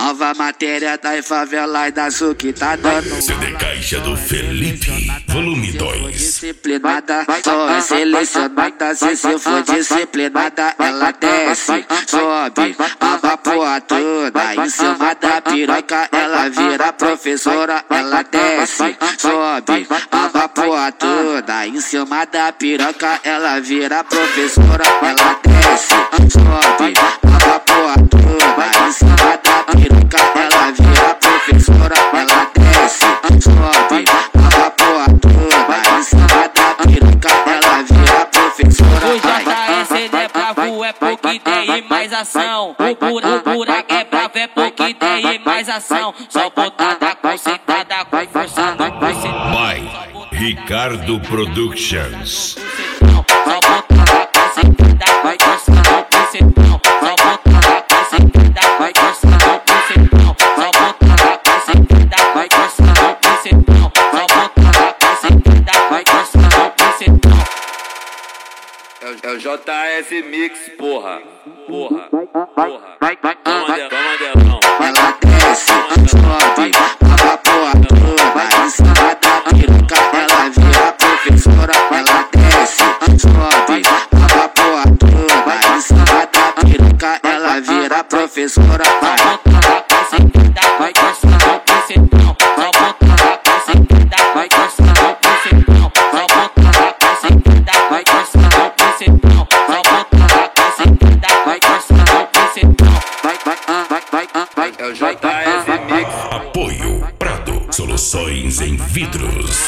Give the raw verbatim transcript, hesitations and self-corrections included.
Nova matéria da favela e da Sul que tá dando. C D Caixa do Felipe, volume dois. Disciplinada, só é selecionada. Se se for disciplinada, ela desce, sobe, aba porra toda. Em cima da piroca, ela vira professora. Ela desce, sobe, aba porra toda. Em cima da piroca, ela vira professora. Ela desce, sobe, aba porra toda. Em cima da piroca, ela vira professora. Ela desce, sobe, aba porra toda. Em cima da piroca, ela vira professora. O J S ele é bravo, é pouco ideia e mais ação. O buraco, o buraco é bravo, é pouco ideia e mais ação. Só botada, concentrada, com força no concentrado. By Ricardo Productions. Só botada, concentrada, vai força no concentrado. Só botada, concentrada, vai força no concentrado. Só botada, concentrada, vai força no concentrado. Só botada, concentrada, vai força no concentrado. É o J S Mix, porra. Porra. Porra. Toma, toma, Delão. Ela desce, sobe, aba porra toda. Em cima da piroca, ela vira professora. Ela desce, sobe, aba porra toda. Em cima da piroca, ela vira professora. Só botada, concentrada, vai força no concentrado. Só botada, concentrada, vai força no concentrado. Só botada, concentrada, vai força no concentrado. Só botada, concentrada, vai força no concentrado. Vai, vai, vai, vai, vai. É o J S Mix. Apoio Prado, soluções em vidros.